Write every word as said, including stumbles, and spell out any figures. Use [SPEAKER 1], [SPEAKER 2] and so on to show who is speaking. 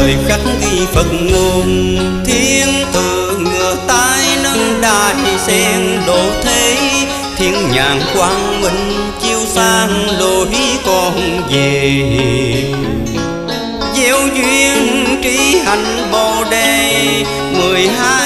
[SPEAKER 1] lời khắc ghi Phật ngôn. Thiên tử ngửa tay nâng đài sen độ thế, thiên nhãn quang minh chiếu sang lối con về. Gieo duyên trí hạnh bồ đề mười hai